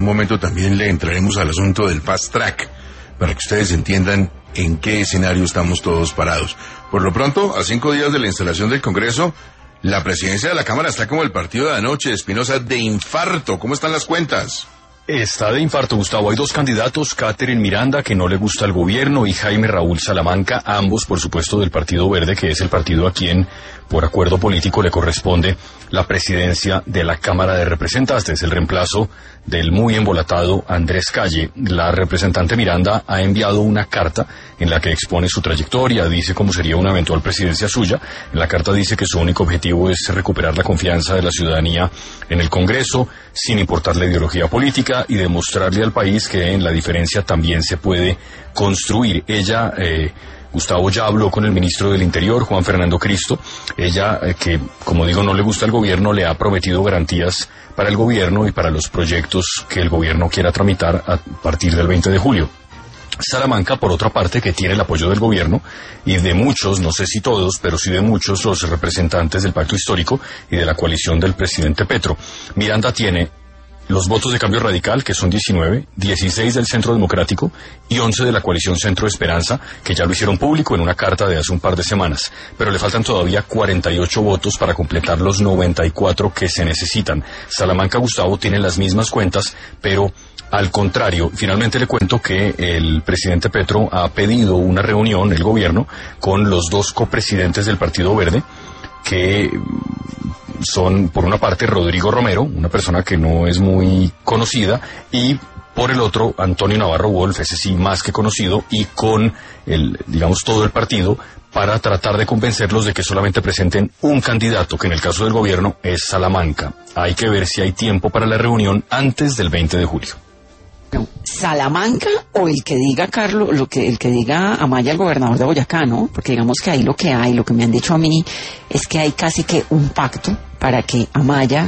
un momento también le entraremos al asunto del fast track, para que ustedes entiendan en qué escenario estamos todos parados. Por lo pronto, a 5 días de la instalación del Congreso, la presidencia de la Cámara está como el partido de anoche, Espinosa, de infarto. ¿Cómo están las cuentas? Está de infarto, Gustavo. Hay dos candidatos, Catherine Miranda, que no le gusta al gobierno, y Jaime Raúl Salamanca, ambos, por supuesto, del Partido Verde, que es el partido a quien, por acuerdo político, le corresponde la presidencia de la Cámara de Representantes, el reemplazo del muy embolatado Andrés Calle. La representante Miranda ha enviado una carta en la que expone su trayectoria, dice cómo sería una eventual presidencia suya. En la carta dice que su único objetivo es recuperar la confianza de la ciudadanía en el Congreso, sin importar la ideología política, y demostrarle al país que en la diferencia también se puede construir. Ella, Gustavo, ya habló con el ministro del Interior, Juan Fernando Cristo. Ella, que como digo no le gusta al gobierno, le ha prometido garantías para el gobierno y para los proyectos que el gobierno quiera tramitar a partir del 20 de julio. Salamanca, por otra parte, que tiene el apoyo del gobierno y de muchos, no sé si todos, pero sí de muchos, los representantes del pacto histórico y de la coalición del presidente Petro. Miranda tiene los votos de Cambio Radical, que son 19, 16 del Centro Democrático y 11 de la coalición Centro Esperanza, que ya lo hicieron público en una carta de hace un par de semanas. Pero le faltan todavía 48 votos para completar los 94 que se necesitan. Salamanca, Gustavo, tiene las mismas cuentas, pero al contrario. Finalmente le cuento que el presidente Petro ha pedido una reunión, el gobierno, con los dos copresidentes del Partido Verde, que son, por una parte, Rodrigo Romero, una persona que no es muy conocida, y por el otro, Antonio Navarro Wolf, ese sí más que conocido, y con todo el partido, para tratar de convencerlos de que solamente presenten un candidato, que en el caso del gobierno es Salamanca. Hay que ver si hay tiempo para la reunión antes del 20 de julio. Salamanca o el que diga Carlos, el que diga Amaya, el gobernador de Boyacá, ¿no? Porque digamos que ahí lo que me han dicho a mí es que hay casi que un pacto para que Amaya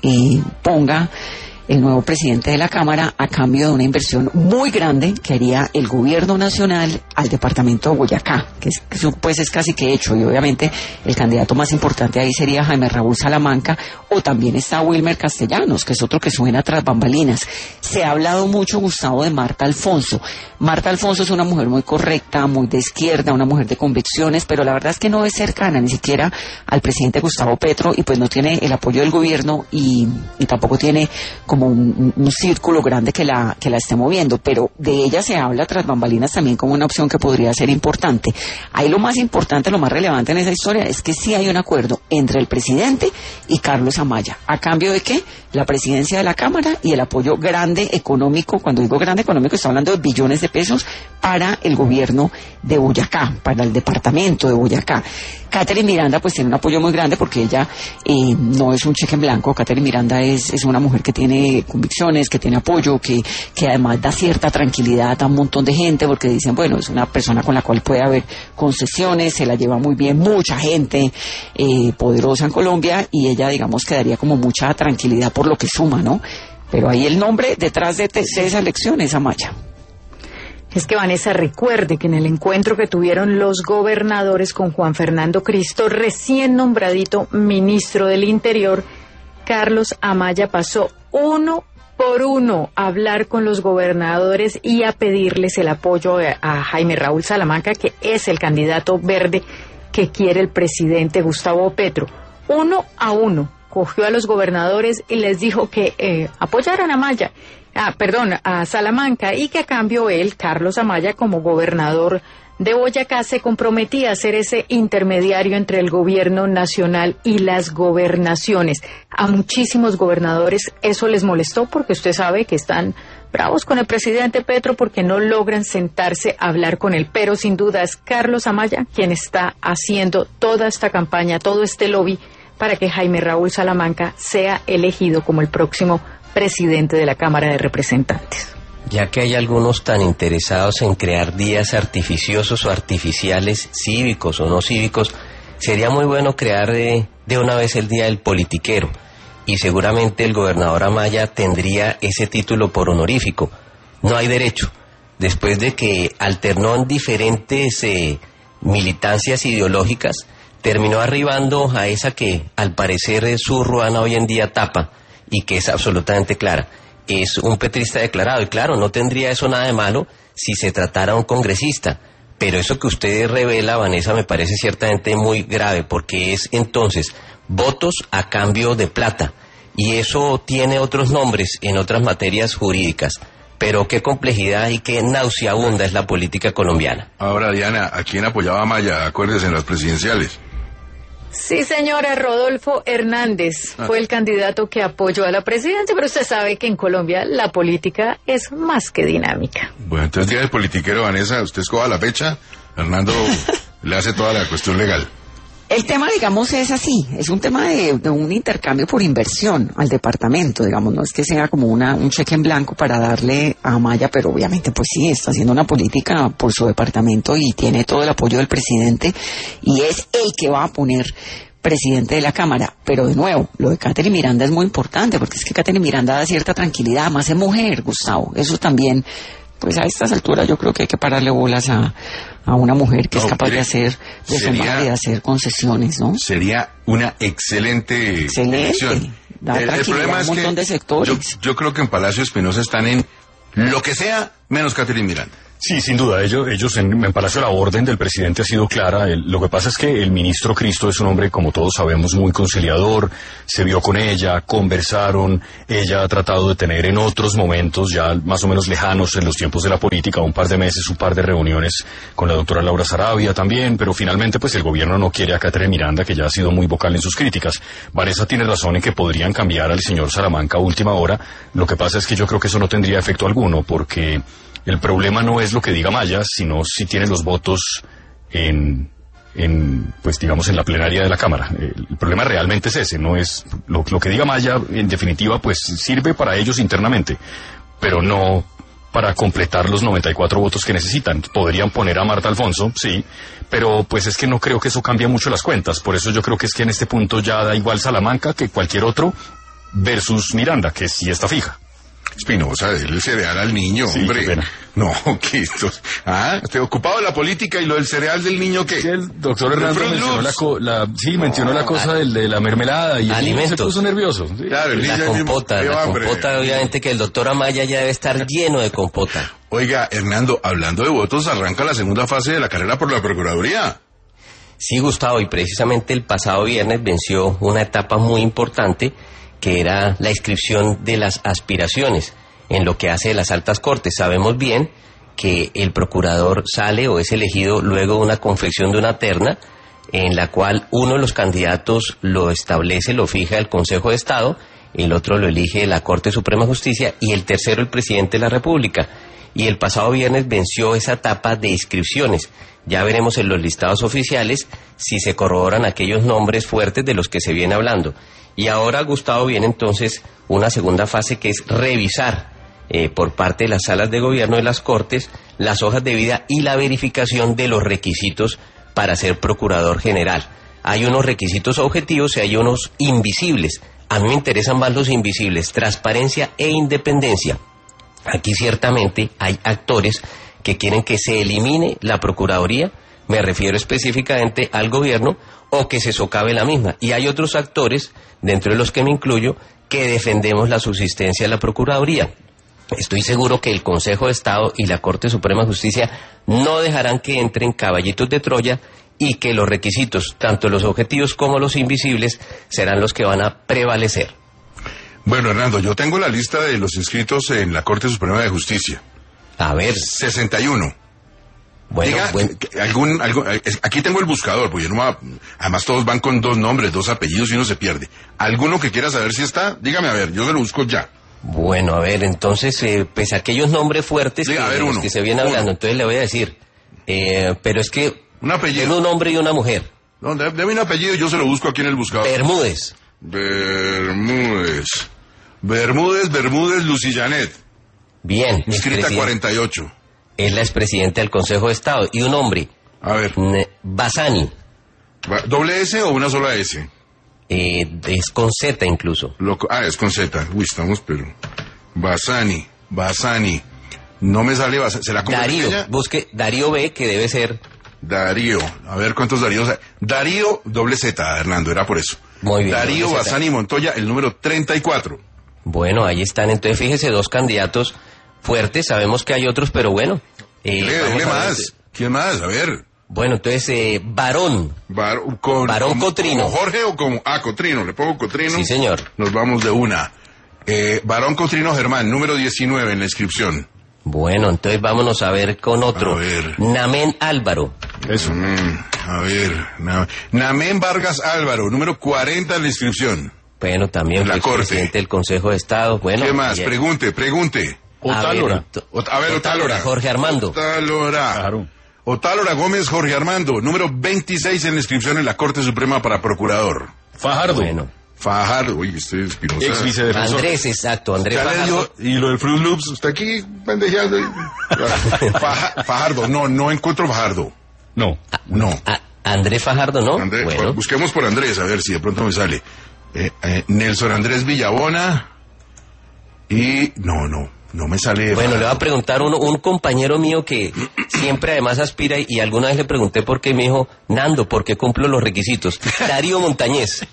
ponga el nuevo presidente de la Cámara a cambio de una inversión muy grande que haría el gobierno nacional al departamento de Boyacá, que pues es casi que hecho, y obviamente el candidato más importante ahí sería Jaime Raúl Salamanca, o también está Wilmer Castellanos, que es otro que suena tras bambalinas. Se ha hablado mucho, Gustavo, de Marta Alfonso. Marta Alfonso es una mujer muy correcta, muy de izquierda, una mujer de convicciones, pero la verdad es que no es cercana ni siquiera al presidente Gustavo Petro, y pues no tiene el apoyo del gobierno y tampoco tiene como un círculo grande que la esté moviendo, pero de ella se habla tras bambalinas también como una opción que podría ser importante. Ahí lo más importante, lo más relevante en esa historia es que sí hay un acuerdo entre el presidente y Carlos Amaya. ¿A cambio de qué? La presidencia de la Cámara y el apoyo grande económico. Cuando digo grande económico, estoy hablando de billones de pesos para el gobierno de Boyacá, para el departamento de Boyacá. Catherine Miranda pues tiene un apoyo muy grande porque ella no es un cheque en blanco. Catherine Miranda es una mujer que tiene convicciones, que tiene apoyo, que además da cierta tranquilidad a un montón de gente, porque dicen, bueno, es una persona con la cual puede haber concesiones, se la lleva muy bien mucha gente poderosa en Colombia, y ella, digamos, que daría como mucha tranquilidad por lo que suma, ¿no? Pero ahí el nombre detrás de esa elección es Amaya. Es que, Vanessa, recuerde que en el encuentro que tuvieron los gobernadores con Juan Fernando Cristo, recién nombradito ministro del Interior, Carlos Amaya pasó uno por uno a hablar con los gobernadores y a pedirles el apoyo a Jaime Raúl Salamanca, que es el candidato verde que quiere el presidente Gustavo Petro. Uno a uno cogió a los gobernadores y les dijo que apoyaran a Salamanca, y que a cambio él, Carlos Amaya, como gobernador de Boyacá, se comprometía a ser ese intermediario entre el gobierno nacional y las gobernaciones. A muchísimos gobernadores eso les molestó, porque usted sabe que están bravos con el presidente Petro porque no logran sentarse a hablar con él, pero sin duda es Carlos Amaya quien está haciendo toda esta campaña, todo este lobby para que Jaime Raúl Salamanca sea elegido como el próximo presidente de la Cámara de Representantes. Ya que hay algunos tan interesados en crear días artificiosos o artificiales, cívicos o no cívicos, sería muy bueno crear de una vez el Día del Politiquero, y seguramente el gobernador Amaya tendría ese título por honorífico. No hay derecho. Después de que alternó en diferentes militancias ideológicas, terminó arribando a esa que al parecer su Ruana hoy en día tapa, y que es absolutamente clara, es un petrista declarado. Y claro, no tendría eso nada de malo si se tratara a un congresista. Pero eso que usted revela, Vanessa, me parece ciertamente muy grave, porque es entonces votos a cambio de plata. Y eso tiene otros nombres en otras materias jurídicas. Pero qué complejidad y qué nauseabunda es la política colombiana. Ahora, Diana, ¿a quién apoyaba a Amaya? Acuérdese, en las presidenciales. Sí, señora, Rodolfo Hernández fue el candidato que apoyó a la presidencia, pero usted sabe que en Colombia la política es más que dinámica. Bueno, entonces, día del politiquero, Vanessa, usted escoja la fecha, Hernando le hace toda la cuestión legal. El tema, digamos, es así, es un tema de un intercambio por inversión al departamento, digamos, no es que sea como un cheque en blanco para darle a Amaya, pero obviamente pues sí, está haciendo una política por su departamento y tiene todo el apoyo del presidente y es el que va a poner presidente de la Cámara. Pero de nuevo, lo de Catherine Miranda es muy importante, porque es que Catherine Miranda da cierta tranquilidad, además es mujer, Gustavo, eso también. Pues a estas alturas yo creo que hay que pararle bolas a una mujer que es capaz de sumar y de hacer concesiones, ¿no? Sería una excelente elección. Da tranquilidad problema a un montón de sectores. Yo creo que en Palacio Espinosa están en lo que sea menos Catherine Miranda. Sí, sin duda, ellos en Palacio la orden del presidente ha sido clara. Lo que pasa es que el ministro Cristo es un hombre, como todos sabemos, muy conciliador, se vio con ella, conversaron, ella ha tratado de tener en otros momentos ya más o menos lejanos en los tiempos de la política, un par de meses, un par de reuniones con la doctora Laura Sarabia también, pero finalmente pues el gobierno no quiere a Catherine Miranda, que ya ha sido muy vocal en sus críticas. Vanessa tiene razón en que podrían cambiar al señor Salamanca a última hora. Lo que pasa es que yo creo que eso no tendría efecto alguno, porque el problema no es lo que diga Maya, sino si tiene los votos pues digamos en la plenaria de la Cámara. El problema realmente es ese, no es lo que diga Maya, en definitiva pues sirve para ellos internamente, pero no para completar los 94 votos que necesitan. Podrían poner a Marta Alfonso, sí, pero pues es que no creo que eso cambie mucho las cuentas. Por eso yo creo que es que en este punto ya da igual Salamanca que cualquier otro versus Miranda, que sí está fija. Espinosa, el cereal al niño, sí, hombre. Qué pena. No, que esto... ¿te ocupado de la política y lo del cereal del niño qué? Sí, el doctor Hernando mencionó la cosa de la mermelada y alimentos. Se puso nervioso. Sí. Claro, la compota, obviamente que el doctor Amaya ya debe estar lleno de compota. Oiga, Hernando, hablando de votos, arranca la segunda fase de la carrera por la Procuraduría. Sí, Gustavo, y precisamente el pasado viernes venció una etapa muy importante, que era la inscripción de las aspiraciones en lo que hace de las altas cortes. Sabemos bien que el procurador sale o es elegido luego de una confección de una terna en la cual uno de los candidatos lo establece, lo fija el Consejo de Estado, el otro lo elige la Corte Suprema de Justicia y el tercero el presidente de la República. Y el pasado viernes venció esa etapa de inscripciones. Ya veremos en los listados oficiales si se corroboran aquellos nombres fuertes de los que se viene hablando. Y ahora, Gustavo, viene entonces una segunda fase, que es revisar por parte de las salas de gobierno de las Cortes las hojas de vida y la verificación de los requisitos para ser procurador general. Hay unos requisitos objetivos y hay unos invisibles. A mí me interesan más los invisibles, transparencia e independencia. Aquí ciertamente hay actores que quieren que se elimine la Procuraduría, me refiero específicamente al gobierno, o que se socave la misma. Y hay otros actores, dentro de los que me incluyo, que defendemos la subsistencia de la Procuraduría. Estoy seguro que el Consejo de Estado y la Corte Suprema de Justicia no dejarán que entren caballitos de Troya y que los requisitos, tanto los objetivos como los invisibles, serán los que van a prevalecer. Bueno, Hernando, yo tengo la lista de los inscritos en la Corte Suprema de Justicia. A ver. 61. Bueno, aquí tengo el buscador, porque además todos van con dos nombres, dos apellidos y uno se pierde. ¿Alguno que quiera saber si está? Dígame, a ver, yo se lo busco ya. Bueno, a ver, entonces, pues aquellos nombres fuertes que se vienen hablando, entonces le voy a decir, pero es que... Un apellido. Es un hombre y una mujer. No, deme un apellido y yo se lo busco aquí en el buscador. Bermúdez Lucillanet. Bien. Inscrita 48. Es la expresidenta del Consejo de Estado. Y un hombre. A ver. Bassani. ¿Doble S o una sola S? Es con Z incluso. Es con Z. Uy, estamos, pero... Bassani. No me sale Bassani. ¿Será como Darío. pequeña? Busque Darío B, que debe ser... Darío. A ver cuántos Daríos hay. Darío doble Z, Hernando, era por eso. Muy bien. Darío Bassani Montoya, el número 34. Bueno, ahí están. Entonces, fíjese, 2 candidatos fuertes. Sabemos que hay otros, pero bueno. Dele más. ¿Quién más? A ver. Bueno, entonces, Barón. Barón Cotrino. ¿Como Jorge o como...? Cotrino. ¿Le pongo Cotrino? Sí, señor. Nos vamos de una. Barón Cotrino Germán, número 19 en la inscripción. Bueno, entonces vámonos a ver con otro. A ver. Namén Álvaro. Eso. A ver. Namén Vargas Álvaro, número 40 en la inscripción. Bueno, también En la fue Corte. presidente del Consejo de Estado. Bueno, ¿Qué más? ayer- Pregunte. Otálora. A ver, Otálora. Jorge Armando. Otálora. Claro. Otálora Gómez Jorge Armando, número 26 en la inscripción en la Corte Suprema para Procurador. Fajardo. Bueno. Fajardo, uy, usted es Espinosa. Ex vicedefensor. Andrés, exacto, Andrés Ya le Fajardo. dio, y lo del Fruit Loops, usted aquí pendejeando. Fajardo, no encuentro Fajardo. No. No. Andrés Fajardo, ¿no? Andrés, Bueno, busquemos por Andrés, a ver si de pronto me sale. Nelson Andrés Villabona. Y no me sale. bueno, le voy a preguntar un compañero mío que siempre además aspira y alguna vez le pregunté por qué, me dijo, Nando, porque cumplo los requisitos. Darío Montañez.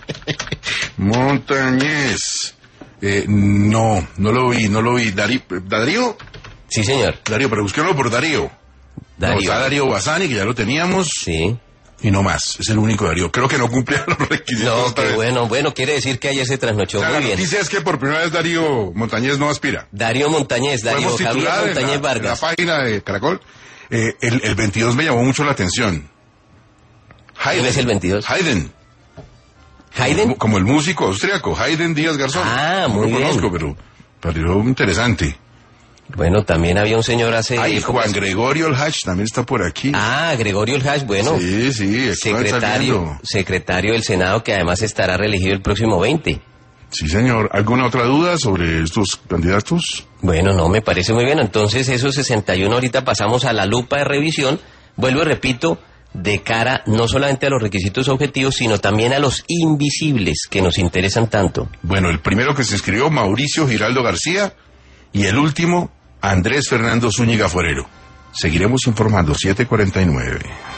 Montañez. No lo vi. Darío, Sí, señor. pero busquémoslo por Darío. No, Darío. está Darío Bassani, que ya lo teníamos. Sí. Y no más, es el único Darío. Creo que no cumplía los requisitos. No, esta qué vez. bueno, quiere decir que ayer se trasnochó. O sea, Muy la bien. noticia es que por primera vez Darío Montañez no aspira. Darío Montañez, Darío Podemos Javier titular Montañez en la Vargas. página de Caracol. El 22 me llamó mucho la atención. ¿Quién es el 22? Haydn. ¿Haydn? Como el músico austriaco, Haydn Díaz Garzón. Ah, No muy lo bien. conozco, pero pareció interesante. Bueno, también había un señor hace... Ay, épocas- Juan Gregorio El Hach también está por aquí. Ah, Gregorio El Hash, bueno. Sí, aquí van saliendo. secretario del Senado que además estará reelegido el próximo 20. Sí, señor. ¿Alguna otra duda sobre estos candidatos? Bueno, no, me parece muy bien. Entonces, esos 61 ahorita pasamos a la lupa de revisión. Vuelvo y repito, de cara no solamente a los requisitos objetivos, sino también a los invisibles que nos interesan tanto. Bueno, el primero que se inscribió, Mauricio Giraldo García, y el último, Andrés Fernando Zúñiga Forero. Seguiremos informando, 7:49.